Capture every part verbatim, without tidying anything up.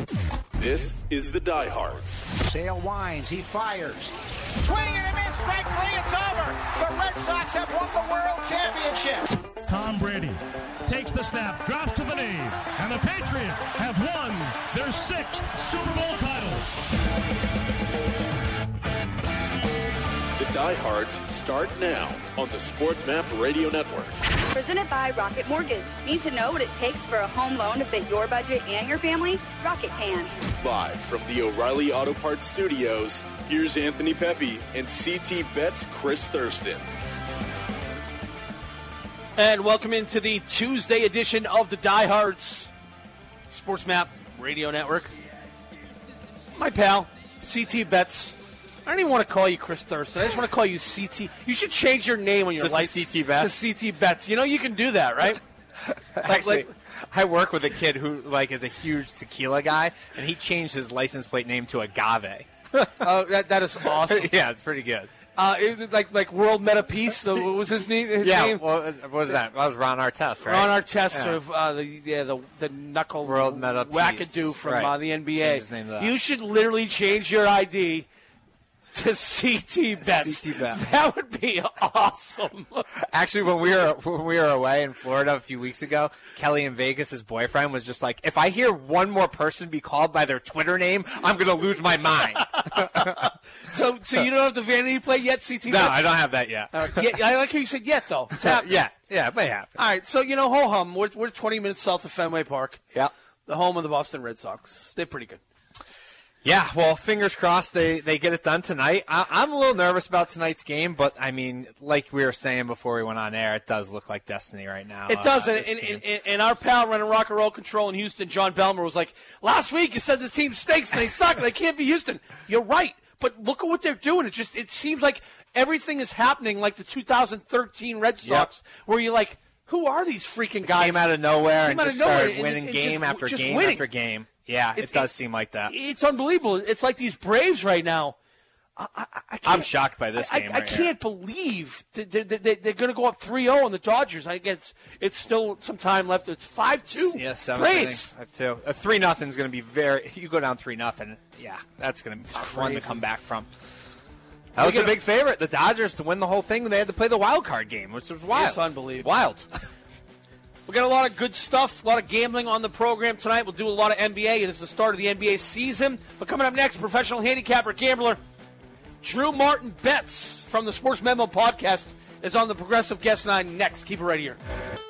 This is the Diehards. Sale winds, he fires. Swing and a miss, strike three, it's over. The Red Sox have won the World Championship. Tom Brady takes the snap, drops to the knee, and the Patriots have won their sixth Super Bowl title. The Diehards start now on the SportsMap Radio Network. Presented by Rocket Mortgage. Need to know what it takes for a home loan to fit your budget and your family? Rocket can. Live from the O'Reilly Auto Parts Studios, here's Anthony Pepe and C T Bet's Chris Thurston. And welcome into the Tuesday edition of the Diehards SportsMap Radio Network. My pal, C T Betts. I don't even want to call you Chris Thurston. I just want to call you C T. You should change your name on your just license. C T Betts? To C T Betts. You know you can do that, right? Actually, like, I work with a kid who like is a huge tequila guy, and he changed his license plate name to Agave. Oh, that that is awesome. Yeah, it's pretty good. Uh, it was like like World Meta Peace. So what was his name? His yeah, name? what was, what was that? That was Ron Artest, right? Ron Artest, yeah. of uh, the yeah the the knuckle World Meta Peace. wackadoo from right. uh, the N B A. Change his name to that. You should literally change your I D to C T Betts. C T Betts. That would be awesome. Actually, when we were when we were away in Florida a few weeks ago, Kelly in Vegas, his boyfriend, was just like, if I hear one more person be called by their Twitter name, I'm going to lose my mind. so so you don't have the vanity plate yet, C T No, Betts? I don't have that yet. Uh, yeah, I like how you said yet, though. It's happening. yeah, yeah, it may happen. All right, so, you know, ho-hum, we're, we're twenty minutes south of Fenway Park. Yeah. The home of the Boston Red Sox. They're pretty good. Yeah, well, fingers crossed they, they get it done tonight. I, I'm a little nervous about tonight's game, but, I mean, like we were saying before we went on air, it does look like destiny right now. It does, uh, and, and, and, and our pal running rock and roll control in Houston, John Belmer, was like, last week you said this team stinks and they suck and they can't be Houston. You're right, but look at what they're doing. It just it seems like everything is happening like the two thousand thirteen Red Sox, yep. where you're like, who are these freaking guys? Came out of nowhere Came and just nowhere, started and, winning and game just, after just game winning. after game. Yeah, it's, it does seem like that. It's unbelievable. It's like these Braves right now. I, I, I I'm shocked by this I, game I, right I can't here. believe they, they, they, they're going to go up three oh on the Dodgers. I guess it's still some time left. It's five two. Yeah, seven Braves. Five two. A three nothing is going to be very. You go down three nothing. Yeah, that's going to be fun to come back from. That was the big favorite. The Dodgers to win the whole thing. They had to play the wild card game, which was wild. It's unbelievable. Wild. We got a lot of good stuff, a lot of gambling on the program tonight. We'll do a lot of N B A. It is the start of the N B A season. But coming up next, professional handicapper gambler Drew Martin Betts from the Sports Memo podcast is on the Progressive Guest Line next. Keep it right here.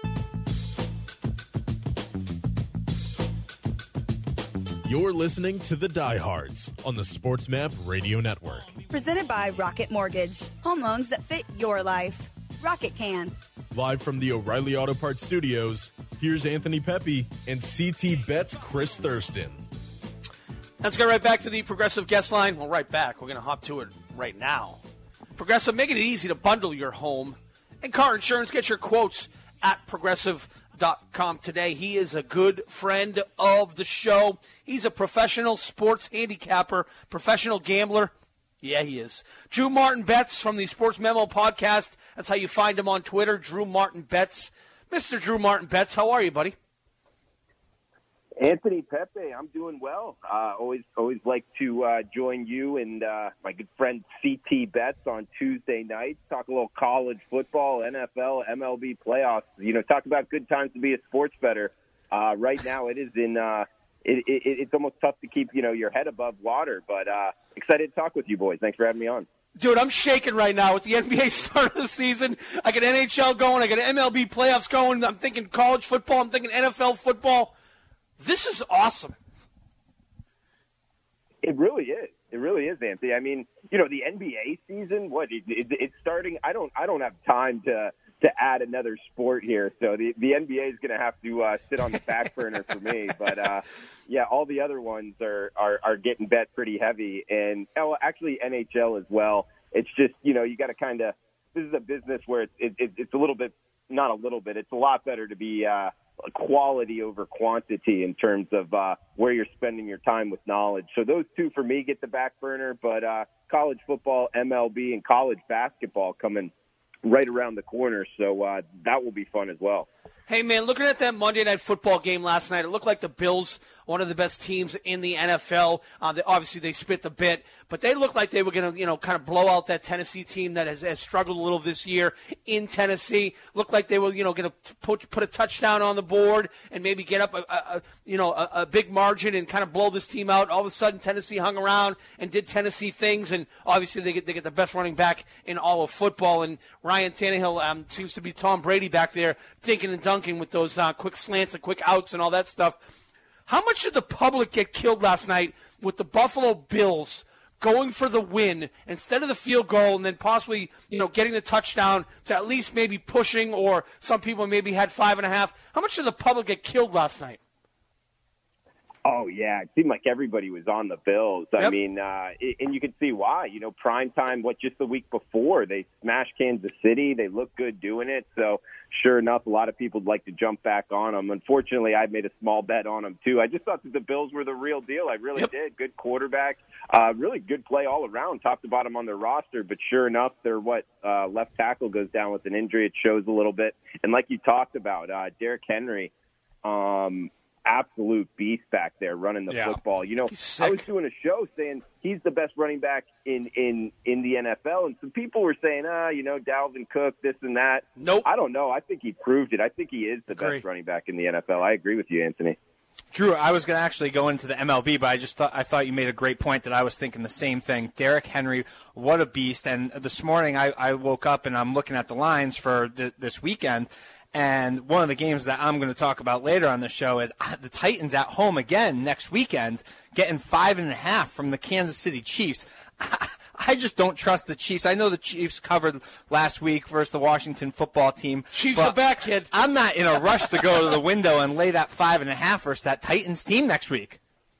You're listening to the Diehards on the SportsMap Radio Network. Presented by Rocket Mortgage. Home loans that fit your life. Rocket can. Live from the O'Reilly Auto Parts Studios, here's Anthony Pepe and C T Betts Chris Thurston. Let's go right back to the Progressive Guest Line. Well, right back. We're going to hop to it right now. Progressive, making it easy to bundle your home and car insurance. Get your quotes at progressive dot com today. He is a good friend of the show. He's a professional sports handicapper, professional gambler. Yeah, he is. Drew Martin Betts from the Sports Memo podcast. That's how you find him on Twitter, Drew Martin Betts. Mister Drew Martin Betts, how are you, buddy? Anthony Pepe, I'm doing well. Uh, always always like to uh, join you and uh, my good friend C T Betts on Tuesday nights, talk a little college football, N F L, M L B playoffs. You know, talk about good times to be a sports bettor. Uh, right now it is in uh, – It, it, it's almost tough to keep, you know, your head above water, but uh, excited to talk with you boys. Thanks for having me on. Dude, I'm shaking right now with the N B A start of the season. I got N H L going. I got M L B playoffs going. I'm thinking college football. I'm thinking N F L football. This is awesome. It really is. It really is, Anthony. I mean, you know, the N B A season, what, it, it, it's starting. I don't I don't have time to to add another sport here. So the, the N B A is going to have to uh, sit on the back burner for me. But, uh, yeah, all the other ones are, are, are getting bet pretty heavy. And oh, actually N H L as well. It's just, you know, you got to kind of – this is a business where it's, it, it's a little bit – not a little bit. It's a lot better to be uh, quality over quantity in terms of uh, where you're spending your time with knowledge. So those two for me get the back burner. But uh, college football, M L B, and college basketball coming – right around the corner, so uh, that will be fun as well. Hey, man, looking at that Monday Night Football game last night, it looked like the Bills one of the best teams in the N F L. Uh, they, obviously, they spit the bit, but they looked like they were going to, you know, kind of blow out that Tennessee team that has, has struggled a little this year in Tennessee. Looked like they were, you know, going to put put a touchdown on the board and maybe get up a, a, a you know a, a big margin and kind of blow this team out. All of a sudden, Tennessee hung around and did Tennessee things, and obviously they get they get the best running back in all of football. And Ryan Tannehill um, seems to be Tom Brady back there, dinking and dunking with those uh, quick slants and quick outs and all that stuff. How much did the public get killed last night with the Buffalo Bills going for the win instead of the field goal and then possibly, you know, getting the touchdown to at least maybe pushing, or some people maybe had five and a half? How much did the public get killed last night? Oh, yeah. It seemed like everybody was on the Bills. I Yep. mean, uh, and you can see why. You know, prime time, what, just the week before, they smashed Kansas City. They looked good doing it. So, sure enough, a lot of people would like to jump back on them. Unfortunately, I made a small bet on them, too. I just thought that the Bills were the real deal. I really Yep. did. Good quarterback. Uh, really good play all around, top to bottom on their roster. But sure enough, their what uh, left tackle goes down with an injury. It shows a little bit. And like you talked about, uh, Derrick Henry, um, absolute beast back there running the Yeah. football. You know, He's sick. I was doing a show saying he's the best running back in, in, in the N F L, and some people were saying, ah, you know, Dalvin Cook, this and that. Nope. I don't know. I think he proved it. I think he is the Agree. best running back in the N F L. I agree with you, Anthony. Drew, I was going to actually go into the M L B, but I just thought I thought you made a great point that I was thinking the same thing. Derrick Henry, what a beast! And this morning I, I woke up and I'm looking at the lines for th- this weekend. And one of the games that I'm going to talk about later on the show is the Titans at home again next weekend, getting five and a half from the Kansas City Chiefs. I just don't trust the Chiefs. I know the Chiefs covered last week versus the Washington football team. Chiefs but are back, kid. I'm not in a rush to go to the window and lay that five and a half versus that Titans team next week.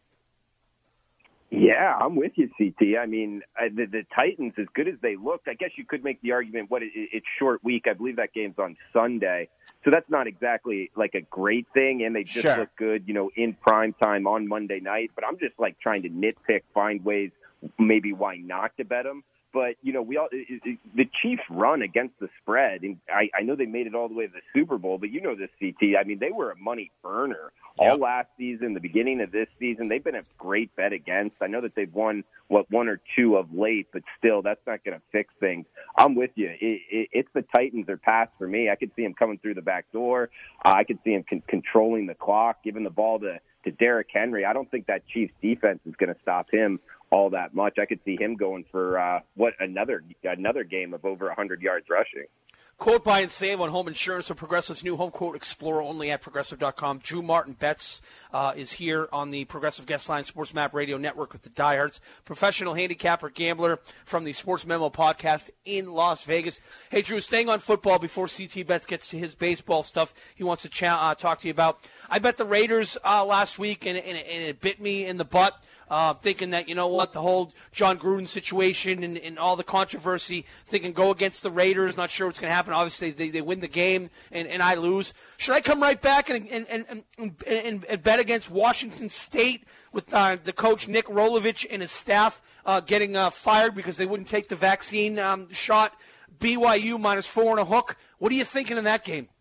Yeah, I'm with you, C T. I mean, uh, the, the Titans, as good as they looked, I guess you could make the argument, what, it, it's short week. I believe that game's on Sunday. So that's not exactly like a great thing, and they just Sure. look good, you know, in prime time on Monday night. But I'm just, like, trying to nitpick, find ways maybe why not to bet them. But, you know, we all it, it, the Chiefs run against the spread, and I, I know they made it all the way to the Super Bowl, but you know this, C T. I mean, they were a money burner all Yep. last season, the beginning of this season. They've been a great bet against. I know that they've won, what, one or two of late, but still, that's not going to fix things. I'm with you. It, it, it's the Titans or pass for me. I could see them coming through the back door. Uh, I could see them con- controlling the clock, giving the ball to, to Derrick Henry. I don't think that Chiefs defense is going to stop him all that much. I could see him going for uh, what another another game of over one hundred yards rushing. Quote, buy, and save on home insurance with Progressive's new Home Quote Explorer, only at Progressive dot com. Drew Martin Betts uh, is here on the Progressive Guest Line Sports Map Radio Network with the diehards. Professional handicapper gambler from the Sports Memo podcast in Las Vegas. Hey, Drew, staying on football before C T Betts gets to his baseball stuff he wants to cha- uh, talk to you about. I bet the Raiders uh, last week, and, and, and it bit me in the butt. Uh, thinking that, you know what, the whole John Gruden situation and, and all the controversy, thinking go against the Raiders, not sure what's going to happen. Obviously, they, they win the game and, and I lose. Should I come right back and and, and, and, and, and bet against Washington State with uh, the coach Nick Rolovich and his staff uh, getting uh, fired because they wouldn't take the vaccine um, shot? B Y U minus four and a hook. What are you thinking in that game?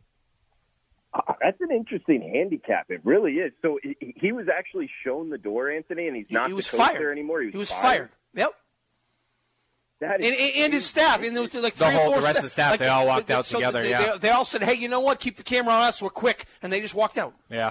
Uh, that's an interesting handicap. It really is. So he, he was actually shown the door, Anthony, and he's not he was the coach fired. there anymore. He was, he was fired. fired. Yep. That is And, and, and his staff, and there was like The three whole- or four the rest of the staff, like, they all walked they- out so together, They, yeah. they, they all said, "Hey, you know what? Keep the camera on us. We're quick," and they just walked out. Yeah.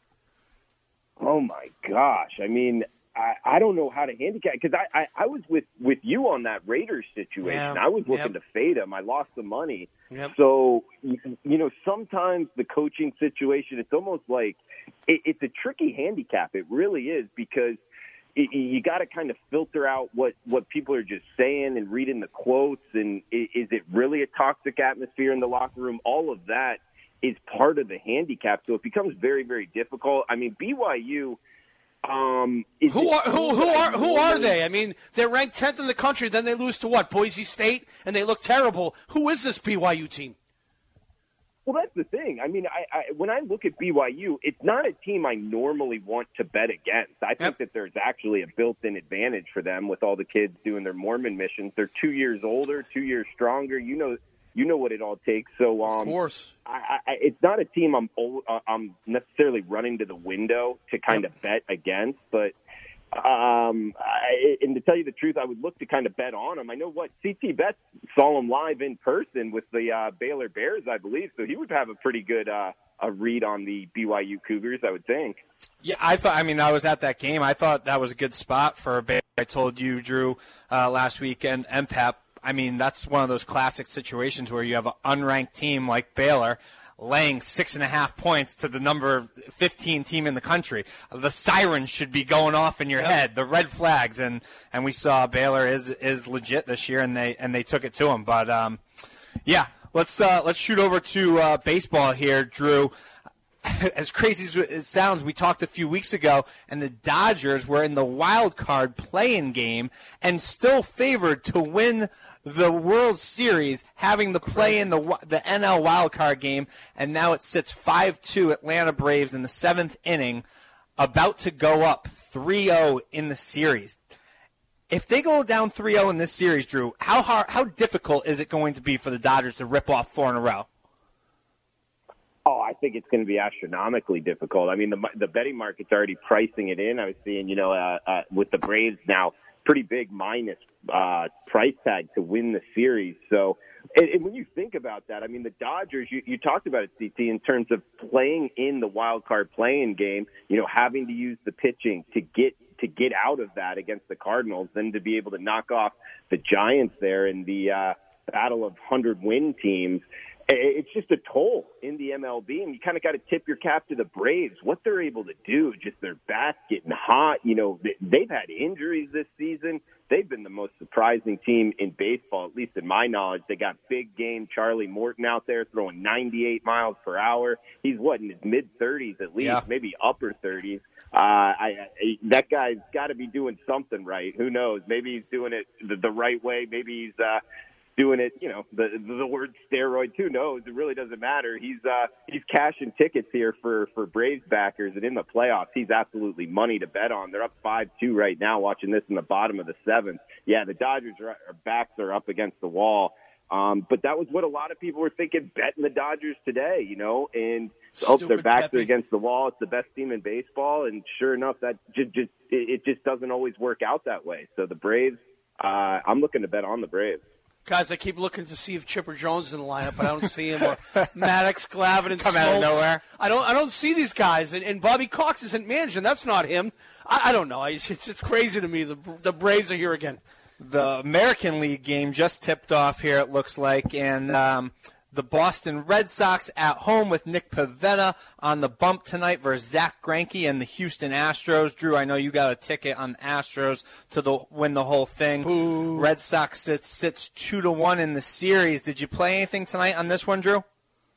Oh my gosh! I mean, I, I don't know how to handicap because I, I, I was with, with you on that Raiders situation. Yeah. I was looking Yep. to fade them. I lost the money. Yep. So you, you know, sometimes the coaching situation, it's almost like it, it's a tricky handicap. It really is because it, you got to kind of filter out what, what people are just saying and reading the quotes. And is, is it really a toxic atmosphere in the locker room? All of that is part of the handicap. So it becomes very, very difficult. I mean, B Y U. Um, is Who it are who who are who are they? I mean, they're ranked tenth in the country. Then they lose to what? Boise State, and they look terrible. Who is this B Y U team? Well, that's the thing. I mean, I, I when I look at B Y U, it's not a team I normally want to bet against. I think Yep. that there's actually a built-in advantage for them with all the kids doing their Mormon missions. They're two years older, two years stronger. You know, You know what it all takes. So, um, of course, I, I, it's not a team I'm uh, I'm necessarily running to the window to kind of bet against, but. Um, I, and to tell you the truth, I would look to kind of bet on him. I know what C T Betts saw him live in person with the uh, Baylor Bears, I believe, so he would have a pretty good uh, a read on the B Y U Cougars, I would think. Yeah, I thought. I mean, I was at that game. I thought that was a good spot for Baylor. I told you, Drew, uh, last week, and, and Pep. I mean, that's one of those classic situations where you have an unranked team like Baylor laying six and a half points to the number fifteen team in the country. The sirens should be going off in your yep. head, the red flags, and, and we saw Baylor is is legit this year, and they and they took it to them. But um, yeah, let's uh, let's shoot over to uh, baseball here, Drew. As crazy as it sounds, we talked a few weeks ago, and the Dodgers were in the wild card play-in game and still favored to win the World Series, having the play in the the N L wildcard game, and now it sits five two Atlanta Braves in the seventh inning, about to go up three oh in the series. If they go down three oh in this series, Drew, how hard, how difficult is it going to be for the Dodgers to rip off four in a row? Oh, I think it's going to be astronomically difficult. I mean, the the betting market's already pricing it in. I was seeing, you know, uh, uh, with the Braves now, pretty big minus uh, price tag to win the series. So, and, and when you think about that, I mean, the Dodgers, you, you talked about it, C T, in terms of playing in the wild card play-in game, you know, having to use the pitching to get to get out of that against the Cardinals, then to be able to knock off the Giants there in the uh, battle of hundred-win teams. It's just a toll in the M L B, and you kind of got to tip your cap to the Braves. What they're able to do, just their bats getting hot. You know, they've had injuries this season. They've been the most surprising team in baseball, at least in my knowledge. They got big game Charlie Morton out there throwing ninety-eight miles per hour. He's, what, in his mid-thirties at least, yeah. maybe upper thirties. Uh, I, I, that guy's got to be doing something right. Who knows? Maybe he's doing it the, the right way. Maybe he's uh, – doing it, you know, the the word steroid, who knows? It really doesn't matter. He's uh, he's cashing tickets here for, for Braves backers, and in the playoffs, he's absolutely money to bet on. They're up five two right now, watching this in the bottom of the seventh. Yeah, the Dodgers' are, are backs are up against the wall. Um, but that was what a lot of people were thinking, betting the Dodgers today, you know, and oh, their backs Pepe. are against the wall. It's the best team in baseball, and sure enough, that just, just it just doesn't always work out that way. So the Braves, uh, I'm looking to bet on the Braves. Guys, I keep looking to see if Chipper Jones is in the lineup, but I don't see him. Or Maddox, Glavine, and Come Smoltz. out of nowhere. I don't. I don't see these guys, and, and Bobby Cox isn't managing. That's not him. I, I don't know. It's, it's it's crazy to me. The the Braves are here again. The American League game just tipped off here. It looks like, and um, the Boston Red Sox at home with Nick Pivetta on the bump tonight versus Zach Greinke and the Houston Astros. Drew, I know you got a ticket on the Astros to the, win the whole thing. Ooh. Red Sox sits, sits two to one in the series. Did you play anything tonight on this one, Drew?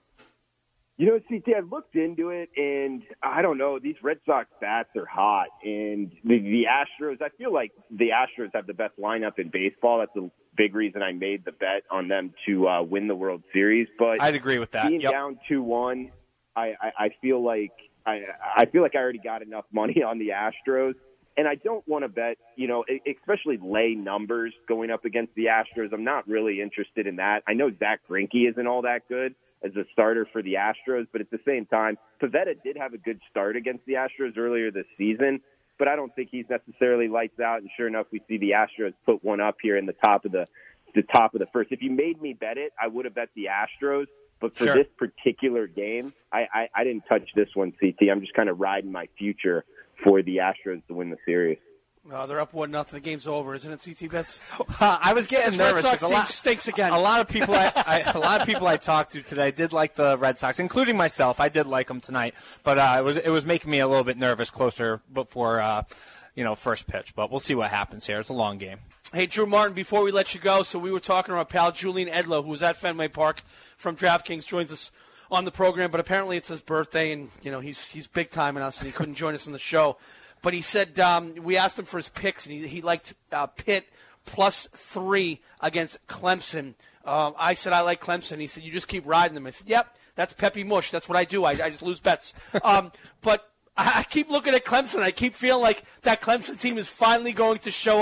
You know, C T, I looked into it, and I don't know, these Red Sox bats are hot. And the, the Astros, I feel like the Astros have the best lineup in baseball. That's a big reason I made the bet on them to uh, win the World Series. But I'd agree with that. Being yep. down two one, I, I, I feel like I, I feel like I already got enough money on the Astros. And I don't want to bet, you know, especially lay numbers going up against the Astros. I'm not really interested in that. I know Zach Greinke isn't all that good as a starter for the Astros, but at the same time, Pivetta did have a good start against the Astros earlier this season, but I don't think he's necessarily lights out. And sure enough, we see the Astros put one up here in the top of the the top of the first. If you made me bet it, I would have bet the Astros. But for sure. this particular game, I, I, I didn't touch this one, C T. I'm just kind of riding my future for the Astros to win the series. Uh, they're up one nothing. The game's over, isn't it, C T Betts? Uh, I was getting this nervous. Red Sox a team lot, stinks again. A lot of people, I, I, a lot of people I talked to today did like the Red Sox, including myself. I did like them tonight, but uh, it was it was making me a little bit nervous closer before uh, you know first pitch. But we'll see what happens here. It's a long game. Hey, Drew Martin, before we let you go, so we were talking to our pal Julian Edlow, who was at Fenway Park from DraftKings, joins us on the program, but apparently it's his birthday, and you know he's he's big time in us, and he couldn't join us on the show. But he said um, we asked him for his picks, and he, he liked uh, Pitt plus three against Clemson. Um, I said I like Clemson. He said you just keep riding them. I said, yep, that's Peppy Mush. That's what I do. I, I just lose bets. Um, but I, I keep looking at Clemson. I keep feeling like that Clemson team is finally going to show up.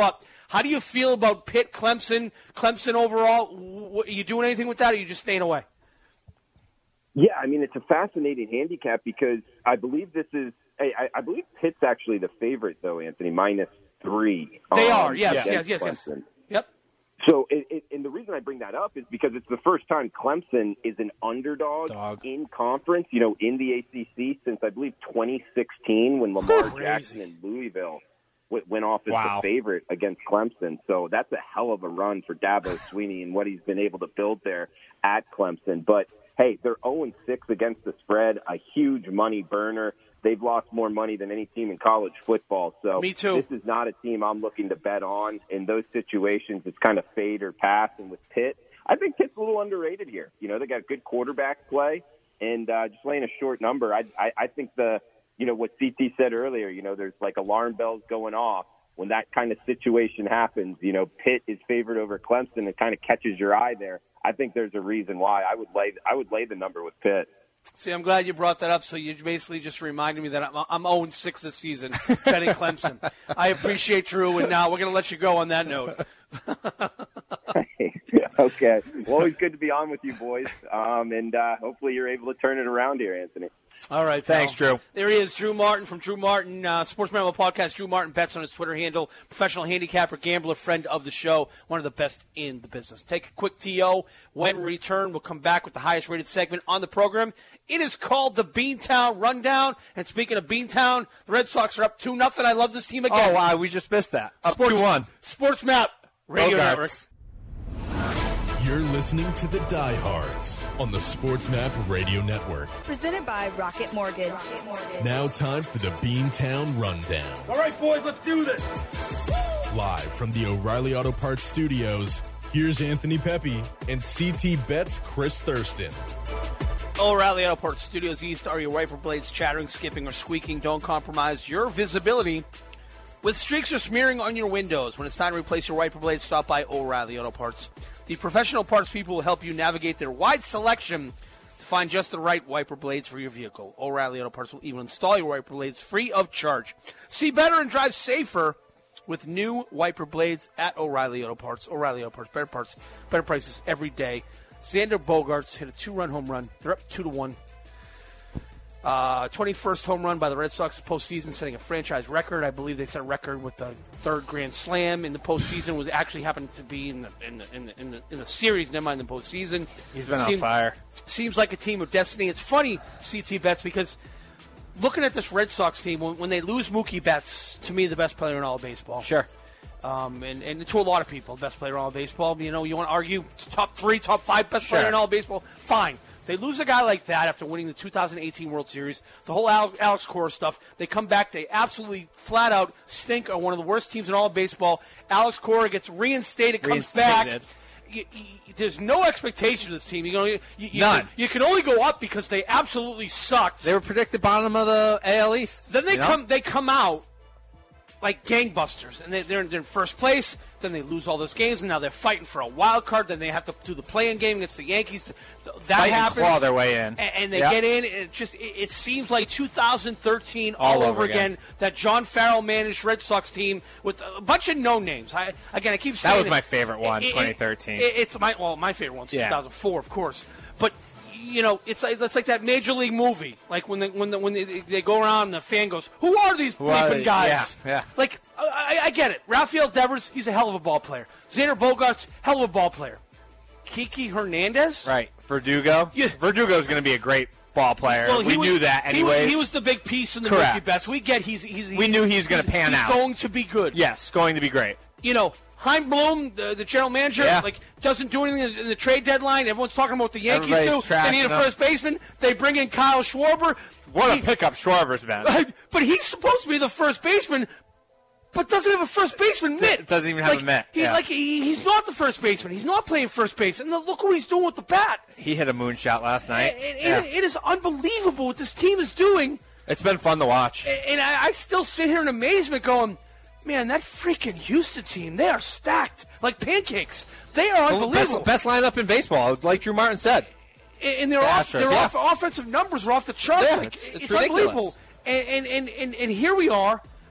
How do you feel about Pitt, Clemson, Clemson overall? W- are you doing anything with that, or are you just staying away? Yeah, I mean, it's a fascinating handicap because I believe this is I, I believe Pitt's actually the favorite, though, Anthony, minus three. They um, are, yes, yes, yes, Clemson. yes. Yep. So, it, it, and the reason I bring that up is because it's the first time Clemson is an underdog Dog. in conference, you know, in the A C C since, I believe, twenty sixteen when Lamar Crazy. Jackson and Louisville w- went off as Wow. the favorite against Clemson. So that's a hell of a run for Dabo Swinney and what he's been able to build there at Clemson. But, hey, they're oh and six against the spread, a huge money burner. They've lost more money than any team in college football. So Me too. This is not a team I'm looking to bet on. In those situations, it's kind of fade or pass. And with Pitt, I think Pitt's a little underrated here. You know, they got good quarterback play, and uh, just laying a short number. I, I, I think the, you know, what C T said earlier, you know, there's like alarm bells going off. When that kind of situation happens, you know, Pitt is favored over Clemson. It kind of catches your eye there. I think there's a reason why I would lay I would lay the number with Pitt. See, I'm glad you brought that up. So you basically just reminded me that I'm, I'm oh and six this season betting Clemson. I appreciate Drew, and now we're going to let you go on that note. Okay. Well, always good to be on with you, boys. Um, and uh, hopefully you're able to turn it around here, Anthony. All right, pal. Thanks, Drew. There he is, Drew Martin from Drew Martin, uh, Sports Mammal Podcast. Drew Martin bets on his Twitter handle, professional handicapper, gambler, friend of the show, one of the best in the business. Take a quick T O. When we return, we'll come back with the highest-rated segment on the program. It is called the Beantown Rundown. And speaking of Beantown, the Red Sox are up two nothing. I love this team again. Oh, wow, we just missed that. Up Sports, two one. Sports Map Radio Bogarts. Network. You're listening to the Diehards on the Sports Map Radio Network. Presented by Rocket Mortgage. Now time for the Beantown Rundown. All right, boys, let's do this. Live from the O'Reilly Auto Parts studios, here's Anthony Pepe and C T Bet's Chris Thurston. O'Reilly Auto Parts Studios East. Are your wiper blades chattering, skipping, or squeaking? Don't compromise your visibility with streaks or smearing on your windows. When it's time to replace your wiper blades, stop by O'Reilly Auto Parts. The professional parts people will help you navigate their wide selection to find just the right wiper blades for your vehicle. O'Reilly Auto Parts will even install your wiper blades free of charge. See better and drive safer with new wiper blades at O'Reilly Auto Parts. O'Reilly Auto Parts, better parts, better prices every day. Xander Bogaerts hit a two-run home run. They're up two to one. Uh, twenty-first home run by the Red Sox postseason, setting a franchise record. I believe they set a record with the third Grand Slam in the postseason. Was actually happened to be in the in the, in the, in the, in the series, never mind the postseason. He's been Seems, on fire. Seems like a team of destiny. It's funny, C T Betts, because looking at this Red Sox team, when, when they lose Mookie Betts, to me, the best player in all of baseball. Sure. Um, and, and to a lot of people, best player in all of baseball. You know, you want to argue top three, top five best Sure. player in all of baseball? Fine. They lose a guy like that after winning the two thousand eighteen World Series, the whole Alex Cora stuff. They come back, they absolutely flat out stink on one of the worst teams in all of baseball. Alex Cora gets reinstated, comes Reinstated. back. You, you, there's no expectation of this team. You, know, you, you, None. You can only go up because they absolutely sucked. They were predicted bottom of the A L East. Then they you know? come they come out like gangbusters, and they, they're, they're in first place. Then they lose all those games, and now they're fighting for a wild card. Then they have to do the play-in game against the Yankees. That Fight and happens. claw their way in. And, and they Yep. get in. And it just it, it seems like two thousand thirteen All all, over over again. again. That John Farrell managed Red Sox team with a bunch of no names. I again, I keep saying was it. my favorite one, It- it- twenty thirteen. it- it's my well, my favorite one's Yeah. two thousand four, of course. But you know, it's like, it's like that Major League movie. Like when they, when the, when they, they go around and the fan goes, "Who are these Who are bleeping they?" guys?" Yeah, yeah. Like I, I get it. Rafael Devers, he's a hell of a ball player. Xander Bogaerts, hell of a ball player. Kiki Hernandez, Right. Verdugo. Yeah. Verdugo's going to be a great ball player. Well, we he was- knew that he was- anyways. He was the big piece in the Correct. Mookie Betts. We get he's he's. We knew he was gonna he's- pan he's out. going to be good. Yes, going to be great. You know, Chaim Bloom, the, the general manager, Yeah. like doesn't do anything in the, in the trade deadline. Everyone's talking about what the Yankees Everybody's do. They need a trashing him. first baseman. They bring in Kyle Schwarber. What He- a pickup Schwarber's been. But he's supposed to be the first baseman, but doesn't have a first baseman mitt. Doesn't even have like, a mitt, He, yeah. Like he, he's not the first baseman. He's not playing first base. And look what he's doing with the bat. He hit a moonshot last night. It- it- Yeah. it is unbelievable what this team is doing. It's been fun to watch. And I, I still sit here in amazement going, man, that freaking Houston team, they are stacked like pancakes. They are unbelievable. Best, best lineup in baseball, like Drew Martin said. And their, The off, Astros, their yeah. off, offensive numbers are off the charts. Yeah, like, it's- it's it's ridiculous. unbelievable. And, and, and, and, and here we are.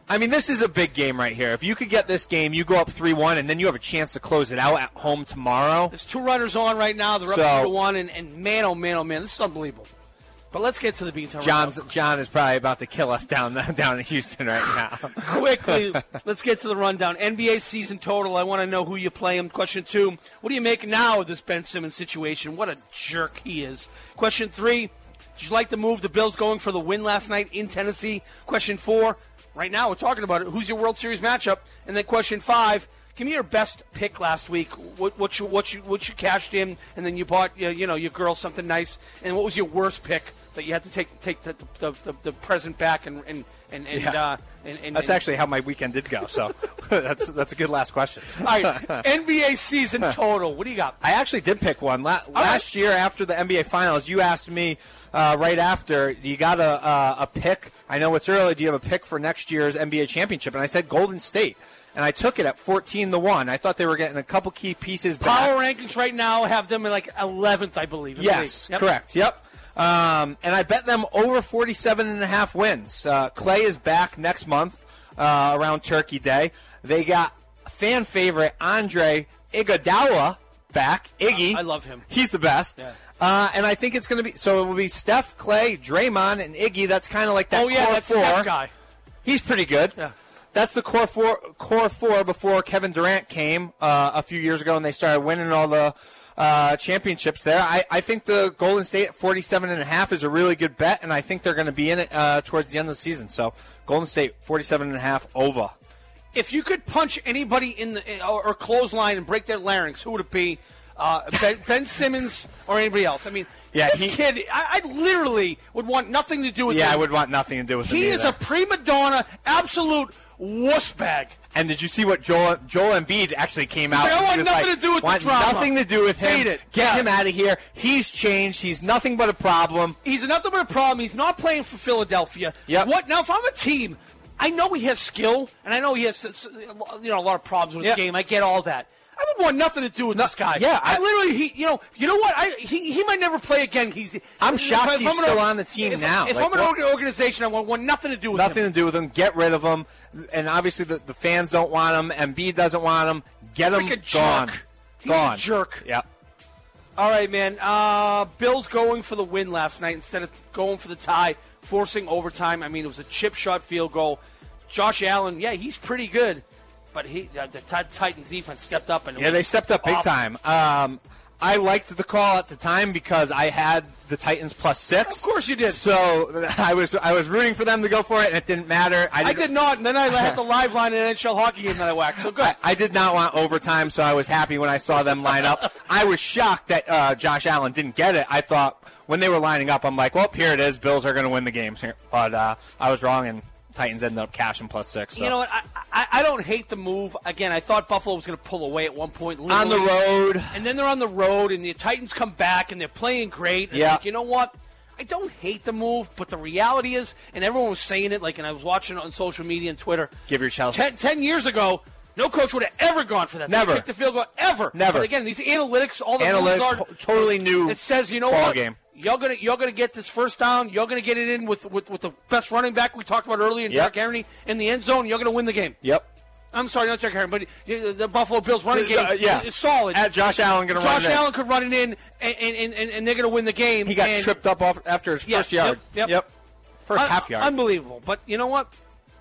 I mean, this is a big game right here. If you could get this game, you go up three one, and then you have a chance to close it out at home tomorrow. There's two runners on right now. They're up So- two to one, and, and man, oh man, oh man, this is unbelievable. But let's get to the Beantown. John's, John is probably about to kill us down down in Houston right now. Quickly, let's get to the rundown. N B A season total. I want to know who you play him. Question two, what do you make now of this Ben Simmons situation? What a jerk he is. Question three, did you like the move the Bills going for the win last night in Tennessee? Question four, right now we're talking about it. Who's your World Series matchup? And then question five, give me your best pick last week. What, what you what you what you cashed in, and then you bought you, you know your girl something nice. And what was your worst pick that you had to take take the the, the, the present back and and and, and, Yeah. uh, and, and That's and, actually how my weekend did go. So that's that's a good last question. all right. N B A season total. What do you got? I actually did pick one La- last year after the N B A Finals. You asked me uh, right after, you got a uh, a pick. I know it's early. Do you have a pick for next year's N B A championship? And I said Golden State. And I took it at fourteen to one. I thought they were getting a couple key pieces back. Power rankings right now have them in like eleventh, I believe. in the Yes, league. Yep. correct. Yep. Um, and I bet them over forty-seven and a half wins. Uh, Clay is back next month uh, around Turkey Day. They got fan favorite Andre Iguodala back. Iggy. I love him. He's the best. Yeah. Uh, and I think it's going to be – so it will be Steph, Clay, Draymond, and Iggy. That's kind of like that Oh yeah, core that's four. that guy. He's pretty good. Yeah. That's the core four, core four before Kevin Durant came uh, a few years ago and they started winning all the uh, championships there. I, I think the Golden State at forty-seven and a half is a really good bet, and I think they're going to be in it uh, towards the end of the season. So Golden State, forty-seven and a half over. If you could punch anybody in the or, or clothesline and break their larynx, who would it be? Uh, ben, Ben Simmons or anybody else? I mean, Yeah, this he- kid, I, I literally would want nothing to do with Yeah, him. I would want nothing to do with him He is either. a prima donna, absolute wuss bag. And did you see what Joel Joel Embiid actually came out? like, I and want he was nothing like, to do with the want drama. Nothing to do with him. Hate it. Get Yeah. him out of here. He's changed. He's nothing but a problem. He's nothing but a problem. He's not playing for Philadelphia. Yep. What now? If I'm a team, I know he has skill, and I know he has you know a lot of problems with his Yep. game. I get all that. I would want nothing to do with No, this guy. yeah, I, I- literally, he, you know, you know what? I he, he might never play again. He's. I'm shocked if he's I'm an still org- on the team if, now. If Like, I'm an what- org- organization, I want, want nothing to do with Nothing him. to do with him. Get rid of him. And obviously the, the fans don't want him. Embiid doesn't want him. Get him Freaking gone. jerk. He's Gone. a jerk. Yep. All right, man. Uh, Bills going for the win last night instead of going for the tie, forcing overtime. I mean, it was a chip shot field goal. Josh Allen, yeah, he's pretty good, but he uh, the Tit- Titans defense stepped up and it Yeah, they was stepped up big awful. time. Um, I liked the call at the time because I had the Titans plus six. Of course you did. So I was I was rooting for them to go for it, and it didn't matter. I did not, and then I had the live line in an N H L hockey game that I whacked. So good. I, I did not want overtime, so I was happy when I saw them line up. I was shocked that uh, Josh Allen didn't get it. I thought when they were lining up, I'm like, well, here it is. Bills are going to win the game. But uh, I was wrong, and Titans ended up cashing plus six. So. You know what? I, I I don't hate the move. Again, I thought Buffalo was going to pull away at one point. On the literally. road. And then they're on the road, and the Titans come back, and they're playing great. And Yeah. like, you know what? I don't hate the move, but the reality is, and everyone was saying it, like, and I was watching it on social media and Twitter. Give your Chelsea. Ten, ten years ago, no coach would have ever gone for that. Never. They kicked the field goal ever. Never. But again, these analytics, all the Analytics, moves are to- totally new It says, you know ball what? game. You're gonna you're gonna get this first down. You're gonna get it in with, with, with the best running back we talked about earlier, Yep. Derrick Henry, in the end zone. You're gonna win the game. Yep. I'm sorry, not Derrick Henry, but the, the Buffalo Bills running game Uh, yeah. is solid. At Josh Allen going to run Josh it in. Allen could run it in, and, and, and, and they're going to win the game. He got and tripped up off after his Yeah, first yard. yep, yep. First Un- half yard. Unbelievable. But you know what?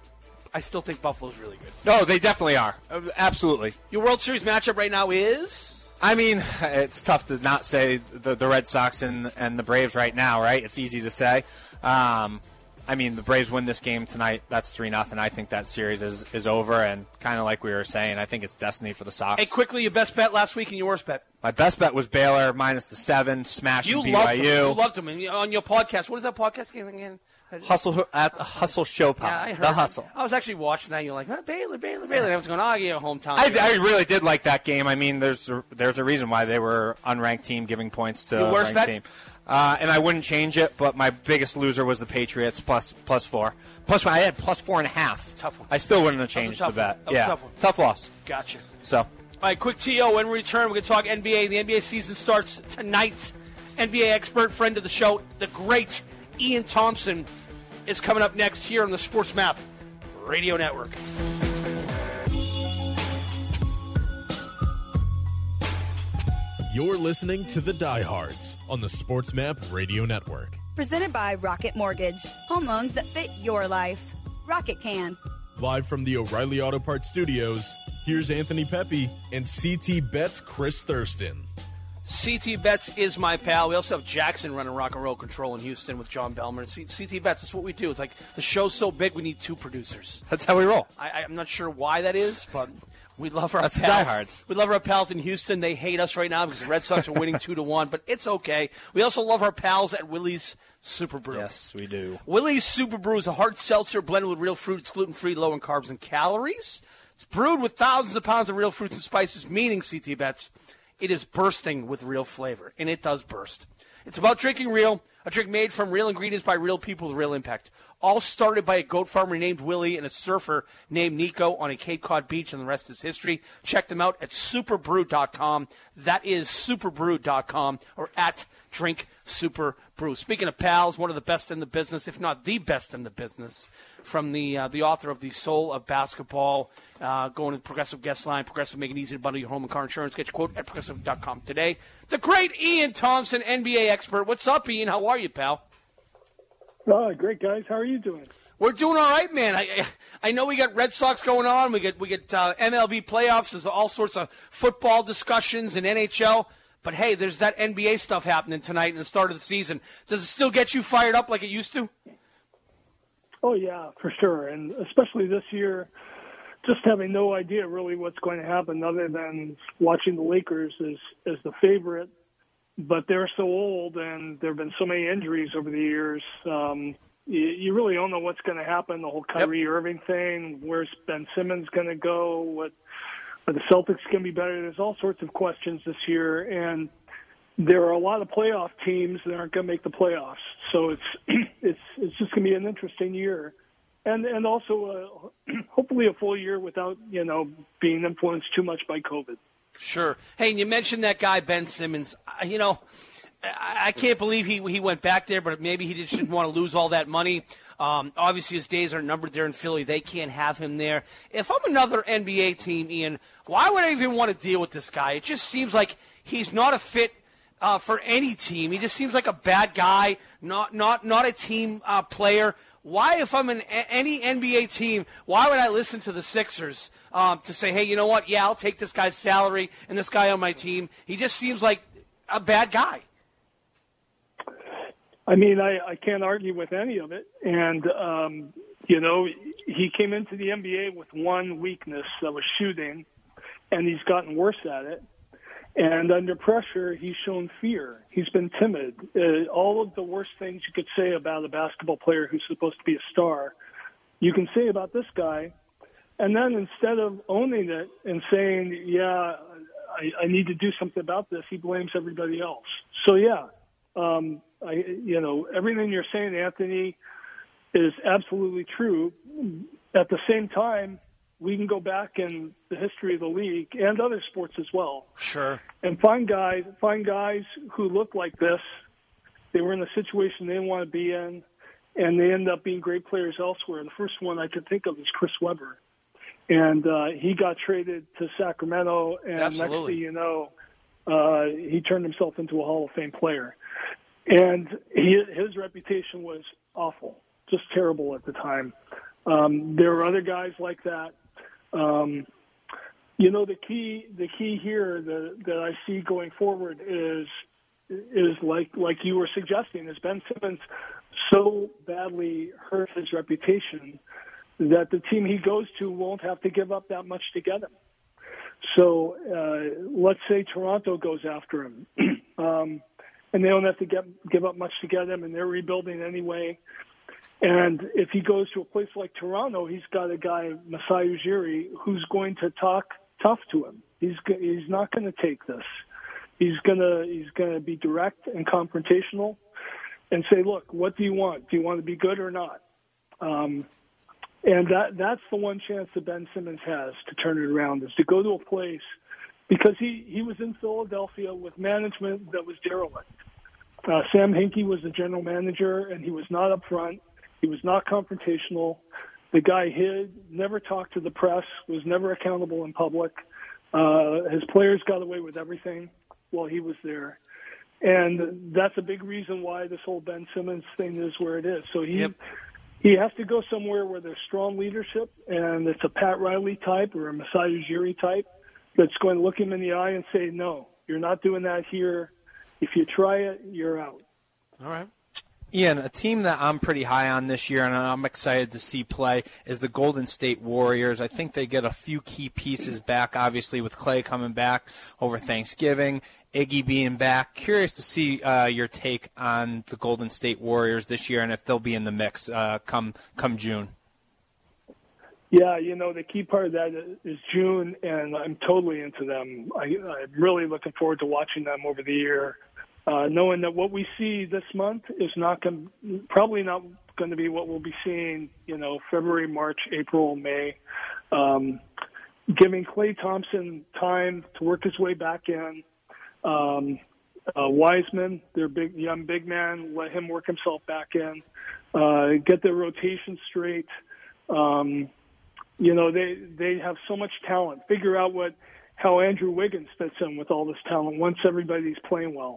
I still think Buffalo's really good. No, they definitely are. Uh, Absolutely. Your World Series matchup right now is? I mean, it's tough to not say the, the Red Sox and, and the Braves right now, right? It's easy to say. Um, I mean, the Braves win this game tonight. That's three nothing. I think that series is, is over, and kind of like we were saying, I think it's destiny for the Sox. Hey, quickly, your best bet last week and your worst bet. My best bet was Baylor minus the seven, smashing You B loved Y U. him. You loved him. And you- on your podcast, what is that podcast game again? Hustle at the Hustle Show Pod. Yeah, I heard the it. Hustle. I was actually watching that. You're like, oh, Baylor, Baylor, Baylor. And I was going, oh, yeah, hometown. I, I really did like that game. I mean, there's a, there's a reason why they were unranked team giving points to Your a worst ranked bet? team. Uh, and I wouldn't change it, but my biggest loser was the Patriots plus plus four. Plus I had plus four and a half. Tough one. I still wouldn't have That was a changed tough the bet. one. That was a yeah, tough one. tough loss. Gotcha. So All right, quick T O. When we return, we're going to talk N B A. The N B A season starts tonight. N B A expert, friend of the show, the great Ian Thompson, is coming up next here on the Sports Map Radio Network. You're listening to The Diehards on the SportsMap Radio Network. Presented by Rocket Mortgage. Home loans that fit your life. Rocket can. Live from the O'Reilly Auto Parts studios, here's Anthony Pepe and C T Betts Chris Thurston. C T Betts is my pal. We also have Jackson running Rock and Roll Control in Houston with John Bellmer. C- CT Betts, that's what we do. It's like the show's so big, we need two producers. That's how we roll. I, I'm not sure why that is, but we love our That's pals. the diehards. We love our pals in Houston. They hate us right now because the Red Sox are winning two to one, but it's okay. We also love our pals at Willie's Super Brew. Yes, we do. Willie's Super Brew is a hard seltzer blended with real fruit. It's gluten-free, low in carbs and calories. It's brewed with thousands of pounds of real fruits and spices, meaning, C T Betts, it is bursting with real flavor, and it does burst. It's about drinking real, a drink made from real ingredients by real people with real impact. All started by a goat farmer named Willie and a surfer named Nico on a Cape Cod beach, and the rest is history. Check them out at superbrew dot com. That is superbrew dot com, or at Drink Super Brew. Speaking of pals, one of the best in the business, if not the best in the business, from the uh, the author of The Soul of Basketball, uh, going to the Progressive Guest Line. Progressive, make it easy to bundle your home and car insurance. Get your quote at progressive dot com today. The great Ian Thompson, N B A expert. What's up, Ian? How are you, pal? Oh, great, guys. How are you doing? We're doing all right, man. I I know we got Red Sox going on. We get we get uh, M L B playoffs. There's all sorts of football discussions and N H L. But, hey, there's that N B A stuff happening tonight in the start of the season. Does it still get you fired up like it used to? Oh, yeah, for sure. And especially this year, just having no idea really what's going to happen other than watching the Lakers as, as the favorite. But they're so old and there have been so many injuries over the years. Um, you, you really don't know what's going to happen, the whole Kyrie yep. Irving thing. Where's Ben Simmons going to go? What are the Celtics going to be better? There's all sorts of questions this year. And there are a lot of playoff teams that aren't going to make the playoffs. So it's it's it's just going to be an interesting year. And and also uh, hopefully a full year without, you know, being influenced too much by COVID. Sure. Hey, and you mentioned that guy, Ben Simmons. Uh, you know, I, I can't believe he he went back there, but maybe he just didn't want to lose all that money. Um, obviously, his days are numbered there in Philly. They can't have him there. If I'm another N B A team, Ian, why would I even want to deal with this guy? It just seems like he's not a fit uh, for any team. He just seems like a bad guy, not not not a team uh, player. Why, if I'm in any N B A team, why would I listen to the Sixers um, to say, hey, you know what? Yeah, I'll take this guy's salary and this guy on my team. He just seems like a bad guy. I mean, I, I can't argue with any of it. And, um, you know, he came into the N B A with one weakness, that was shooting, and he's gotten worse at it. And under pressure, he's shown fear. He's been timid. Uh, all of the worst things you could say about a basketball player who's supposed to be a star, you can say about this guy. And then instead of owning it and saying, yeah, I, I need to do something about this, he blames everybody else. So, yeah, um, I, you know, everything you're saying, Anthony, is absolutely true. At the same time, we can go back in the history of the league and other sports as well. Sure. And find guys, find guys who look like this. They were in a situation they didn't want to be in, and they end up being great players elsewhere. The first one I could think of is Chris Webber. And uh, he got traded to Sacramento, and Absolutely. next thing you know, uh, he turned himself into a Hall of Fame player. And he, his reputation was awful, just terrible at the time. Um, there were other guys like that. Um, you know, the key, the key here the, that I see going forward is, is like, like you were suggesting, is Ben Simmons so badly hurt his reputation that the team he goes to won't have to give up that much to get him. So, uh, let's say Toronto goes after him, um, and they don't have to get, give up much to get him, and they're rebuilding anyway. And if he goes to a place like Toronto, he's got a guy, Masai Ujiri, who's going to talk tough to him. He's he's not going to take this. He's gonna he's gonna be direct and confrontational, and say, "Look, what do you want? Do you want to be good or not?" Um, and that that's the one chance that Ben Simmons has to turn it around, is to go to a place, because he he was in Philadelphia with management that was derelict. Uh, Sam Hinkie was the general manager, and he was not up front. He was not confrontational. The guy hid, never talked to the press, was never accountable in public. Uh, his players got away with everything while he was there. And that's a big reason why this whole Ben Simmons thing is where it is. So he yep. he has to go somewhere where there's strong leadership, and it's a Pat Riley type or a Masai Ujiri type that's going to look him in the eye and say, no, you're not doing that here. If you try it, you're out. All right. Ian, a team that I'm pretty high on this year and I'm excited to see play is the Golden State Warriors. I think they get a few key pieces back, obviously, with Clay coming back over Thanksgiving, Iggy being back. Curious to see uh, your take on the Golden State Warriors this year and if they'll be in the mix uh, come come June. Yeah, you know, the key part of that is June, and I'm totally into them. I, I'm really looking forward to watching them over the year. Uh, knowing that what we see this month is not going, probably not going to be what we'll be seeing, you know, February, March, April, May. Um, giving Klay Thompson time to work his way back in. Um, uh, Wiseman, their big young big man, let him work himself back in. Uh, get their rotation straight. Um, you know, they they have so much talent. Figure out what how Andrew Wiggins fits in with all this talent once everybody's playing well.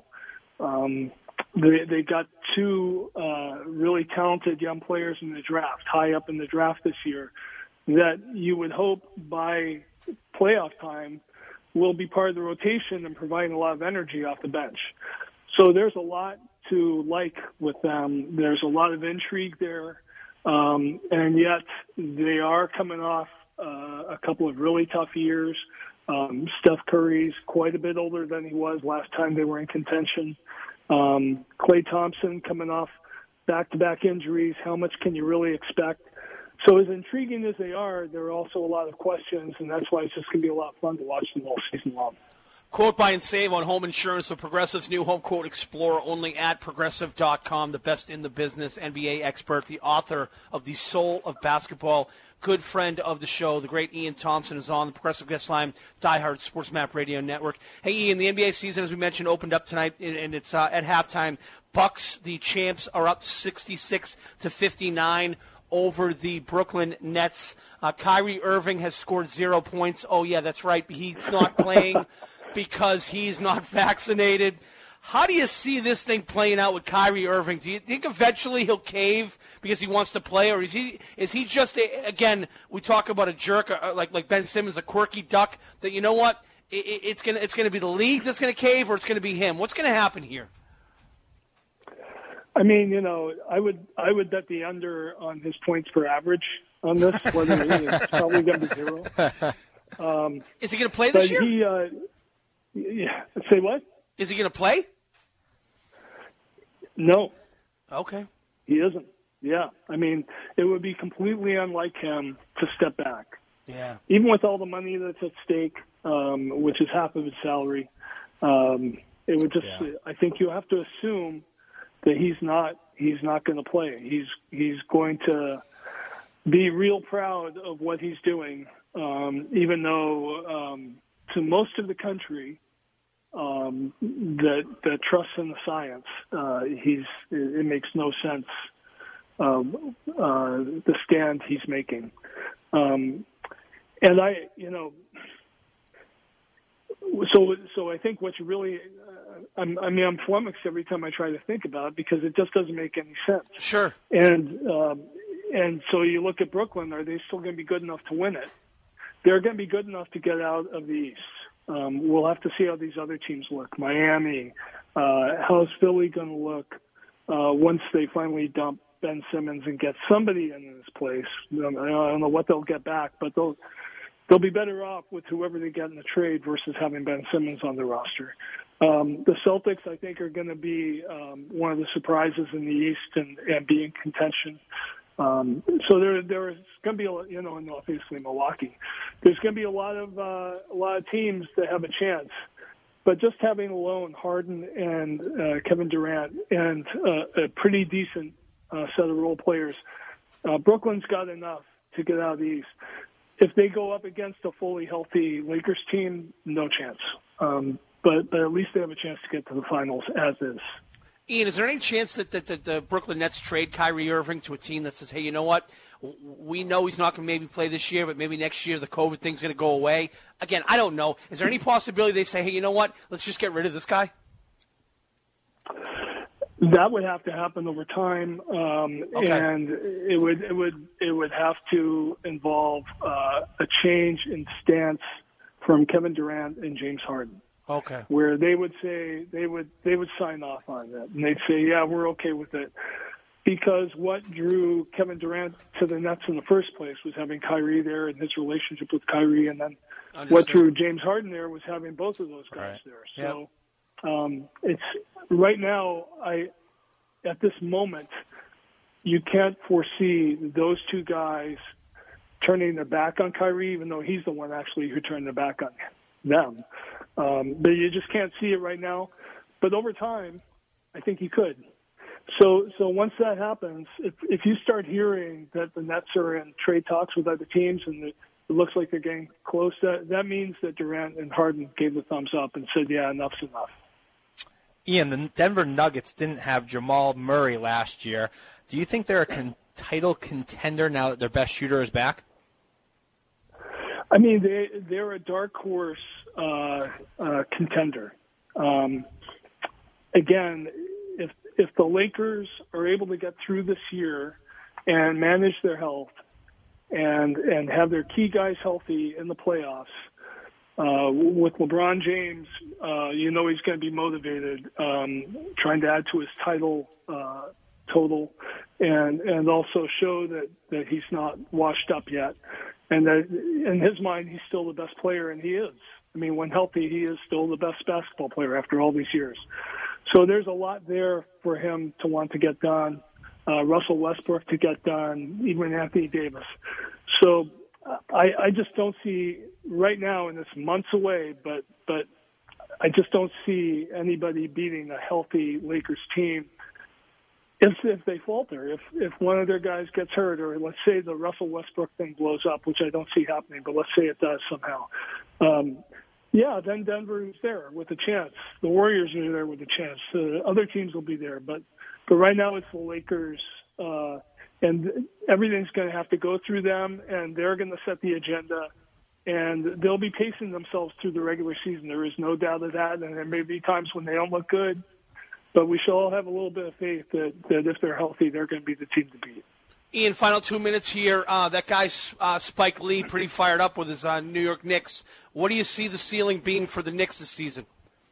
Um, they, they got two uh, really talented young players in the draft, high up in the draft this year, that you would hope by playoff time will be part of the rotation and providing a lot of energy off the bench. So there's a lot to like with them. There's a lot of intrigue there, um, and yet they are coming off uh, a couple of really tough years. Um, Steph Curry's quite a bit older than he was last time they were in contention. Um, Klay Thompson coming off back-to-back injuries. How much can you really expect? So as intriguing as they are, there are also a lot of questions, and that's why it's just going to be a lot of fun to watch them all season long. Quote, buy, and save on home insurance with Progressive's new Home Quote Explorer only at Progressive dot com. The best in the business, N B A expert, the author of The Soul of Basketball, good friend of the show, the great Ian Thompson, is on the Progressive Guest Line, diehard Sports Map Radio Network. Hey, Ian, the N B A season, as we mentioned, opened up tonight, and it's uh, at halftime. Bucks, the champs, are up sixty-six to fifty-nine over the Brooklyn Nets. Uh, Kyrie Irving has scored zero points. Oh, yeah, that's right. He's not playing because he's not vaccinated. How do you see this thing playing out with Kyrie Irving? Do you think eventually he'll cave because he wants to play, or is he is he just a, again? We talk about a jerk uh, like like Ben Simmons, a quirky duck. That you know what? It, it's gonna it's gonna be the league that's gonna cave, or it's gonna be him. What's gonna happen here? I mean, you know, I would I would bet the under on his points per average on this. Whether it's probably going to be zero. Um, is he going to play this year? He, uh, yeah. Say what? Is he going to play? No. Okay. He isn't. Yeah. I mean, it would be completely unlike him to step back. Yeah. Even with all the money that's at stake, um, which is half of his salary, um, it would just. Yeah. I think you have to assume that he's not he's not going to play. He's he's going to be real proud of what he's doing, um, even though um, to most of the country um, that that trusts in the science, uh, he's it, it makes no sense um, uh, the stand he's making, um, and I you know. So, so I think what you really, uh, I'm, I mean, I'm flummoxed every time I try to think about it because it just doesn't make any sense. Sure. And um, and so you look at Brooklyn. Are they still going to be good enough to win it? They're going to be good enough to get out of the East. Um, we'll have to see how these other teams look. Miami. Uh, how's Philly going to look uh, once they finally dump Ben Simmons and get somebody in his place? I don't know what they'll get back, but they'll. They'll be better off with whoever they get in the trade versus having Ben Simmons on the roster. Um, the Celtics, I think, are going to be um, one of the surprises in the East and, and be in contention. Um, so there, there's going to be, a, you know, and obviously Milwaukee. There's going to be a lot of uh, a lot of teams that have a chance. But just having alone Harden and uh, Kevin Durant and uh, a pretty decent uh, set of role players, uh, Brooklyn's got enough to get out of the East. If they go up against a fully healthy Lakers team, no chance. Um, but, but at least they have a chance to get to the finals as is. Ian, is there any chance that, that, that the Brooklyn Nets trade Kyrie Irving to a team that says, hey, you know what, We know he's not going to maybe play this year, but maybe next year the COVID thing's going to go away. Again, I don't know. Is there any possibility they say, hey, you know what? Let's just get rid of this guy? That would have to happen over time, um, okay. and it would it would it would have to involve uh, a change in stance from Kevin Durant and James Harden. Okay. Where they would say they would they would sign off on that, and they'd say, yeah, we're okay with it, because what drew Kevin Durant to the Nets in the first place was having Kyrie there and his relationship with Kyrie, and then Understood. what drew James Harden there was having both of those guys right. there. So. Yep. Um, it's right now. I at this moment, you can't foresee those two guys turning their back on Kyrie, even though he's the one actually who turned their back on them. Um, but you just can't see it right now. But over time, I think you could. So, so once that happens, if if you start hearing that the Nets are in trade talks with other teams and the, it looks like they're getting close, that that means that Durant and Harden gave the thumbs up and said, "Yeah, enough's enough." Ian, the Denver Nuggets didn't have Jamal Murray last year. Do you think they're a con- title contender now that their best shooter is back? I mean, they, they're a dark horse uh, uh, contender. Um, again, if if the Lakers are able to get through this year and manage their health and and have their key guys healthy in the playoffs, Uh, with LeBron James, uh, you know he's going to be motivated, um, trying to add to his title uh, total, and and also show that, that he's not washed up yet, and that in his mind he's still the best player, and he is. I mean, when healthy, he is still the best basketball player after all these years. So there's a lot there for him to want to get done. Uh, Russell Westbrook to get done, even Anthony Davis. So. I, I just don't see right now, and it's months away, but but I just don't see anybody beating a healthy Lakers team if if they falter, if if one of their guys gets hurt, or let's say the Russell Westbrook thing blows up, which I don't see happening, but let's say it does somehow. Um, yeah, then Denver is there with a chance. The Warriors are there with a chance. The other teams will be there, but but right now it's the Lakers. Uh, And everything's going to have to go through them, and they're going to set the agenda, and they'll be pacing themselves through the regular season. There is no doubt of that, and there may be times when they don't look good, but we should all have a little bit of faith that, that if they're healthy, they're going to be the team to beat. Ian, final two minutes here. Uh, that guy, uh, Spike Lee, pretty fired up with his uh, New York Knicks. What do you see the ceiling being for the Knicks this season?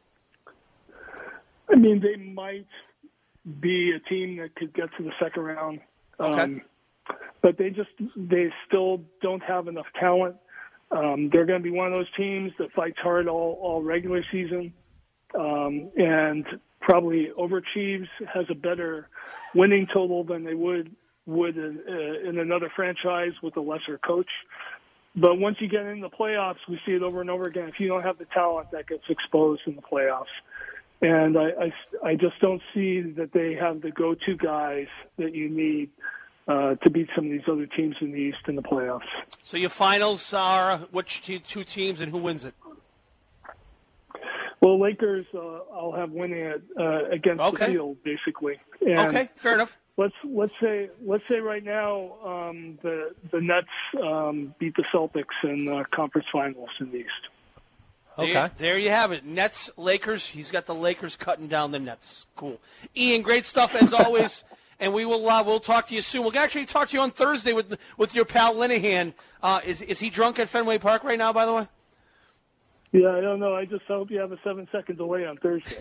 I mean, they might be a team that could get to the second round. Okay. Um, but they just they still don't have enough talent. Um, they're going to be one of those teams that fights hard all, all regular season um, and probably overachieves, has a better winning total than they would would in, uh, in another franchise with a lesser coach. But once you get in the playoffs, we see it over and over again. If you don't have the talent, that gets exposed in the playoffs. And I, I, I just don't see that they have the go-to guys that you need uh, to beat some of these other teams in the East in the playoffs. So your finals are which two teams and who wins it? Well, Lakers, uh, I'll have winning it uh, against okay. the field, basically. And okay, fair enough. Let's let's say let's say right now um, the the Nets um, beat the Celtics in the conference finals in the East. Okay. There, there you have it. Nets, Lakers. He's got the Lakers cutting down the Nets. Cool. Ian, great stuff as always. And we will uh, we'll talk to you soon. We'll actually talk to you on Thursday with with your pal Linehan. Uh, is is he drunk at Fenway Park right now, by the way? Yeah, I don't know. I just hope you have a seven second delay on Thursday.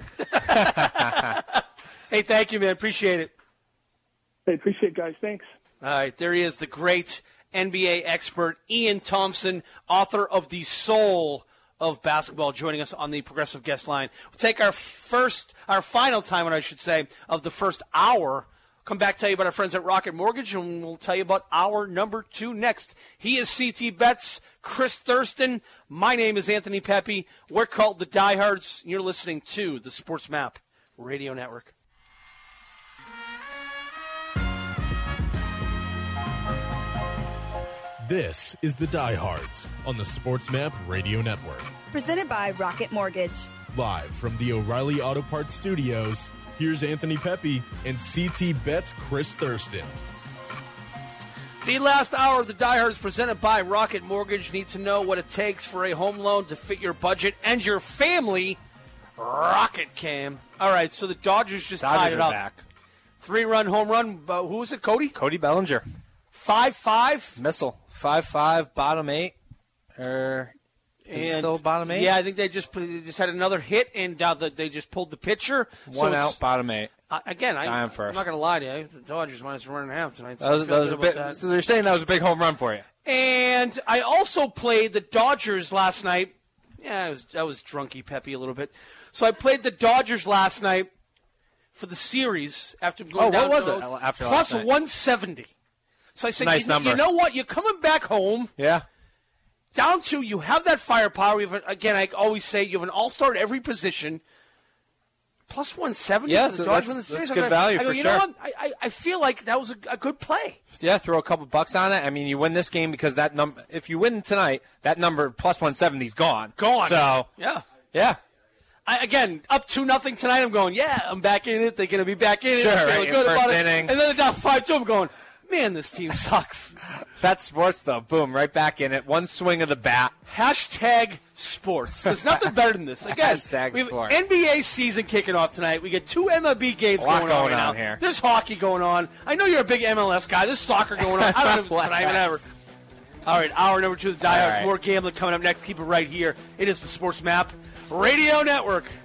Hey, thank you, man. Appreciate it. Hey, appreciate it, guys. Thanks. All right, there he is, the great N B A expert Ian Thompson, author of The Soul of Basketball, joining us on the Progressive Guest Line. We'll take our first, our final time, I should say, of the first hour. Come back, tell you about our friends at Rocket Mortgage, and we'll tell you about hour number two next. He is C T Betts, Chris Thurston. My name is Anthony Pepe. We're called the Diehards, and you're listening to the Sports Map Radio Network. This is the Diehards on the Sports Map Radio Network. Presented by Rocket Mortgage. Live from the O'Reilly Auto Parts Studios, here's Anthony Pepe and C T Betts Chris Thurston. The last hour of the Die Hard is presented by Rocket Mortgage. Need to know what it takes for a home loan to fit your budget and your family. Rocket Cam. All right, so the Dodgers just Dodgers tied it are up. back. Three-run home run. Uh, who was it, Cody? Cody Bellinger. five five. Missile. five five, bottom eight. Or is it And still bottom eight? Yeah, I think they just they just had another hit, and uh, the, they just pulled the pitcher. One so out, bottom eight. Uh, again, I, Dying I'm first. not going to lie to you. The Dodgers minus one and a half tonight. So That was, I that feel was a good big, about that. so they're saying that was a big home run for you. And I also played the Dodgers last night. Yeah, I was, I was drunky peppy a little bit. So I played the Dodgers last night for the series after going Oh, down what was the it road, after plus last night? one seventy. So I said, Nice you, number. you know what? You're coming back home. Yeah. Down to you have that firepower. You have, again, I always say you have an all-star at every position. Plus one seventy Yeah, for the so Dodgers that's- in the series. that's I good go, value I go, for you sure. know what? I, I, I feel like that was a, a good play. Yeah, throw a couple bucks on it. I mean, you win this game because that number. If you win tonight, that number plus one seventy is gone. Gone. So Yeah. yeah, I, again, up two nothing tonight. I'm going, yeah, I'm back in it. They're going to be back in it. Sure, I'm right, feeling in good first about it. inning. And then they're down five two. I'm going, man, this team sucks. that's sports though. Boom, right back in it. One swing of the bat. Hashtag sports. There's nothing better than this. Again, Hashtag we have sports. N B A season kicking off tonight. We get two M L B games A lot going on going right on now. here. There's hockey going on. I know you're a big M L S guy. There's soccer going on. I don't know if it's tonight, whatever. All right, hour number two of the Die All Hards. right. More gambling coming up next. Keep it right here. It is the Sports Map Radio Network.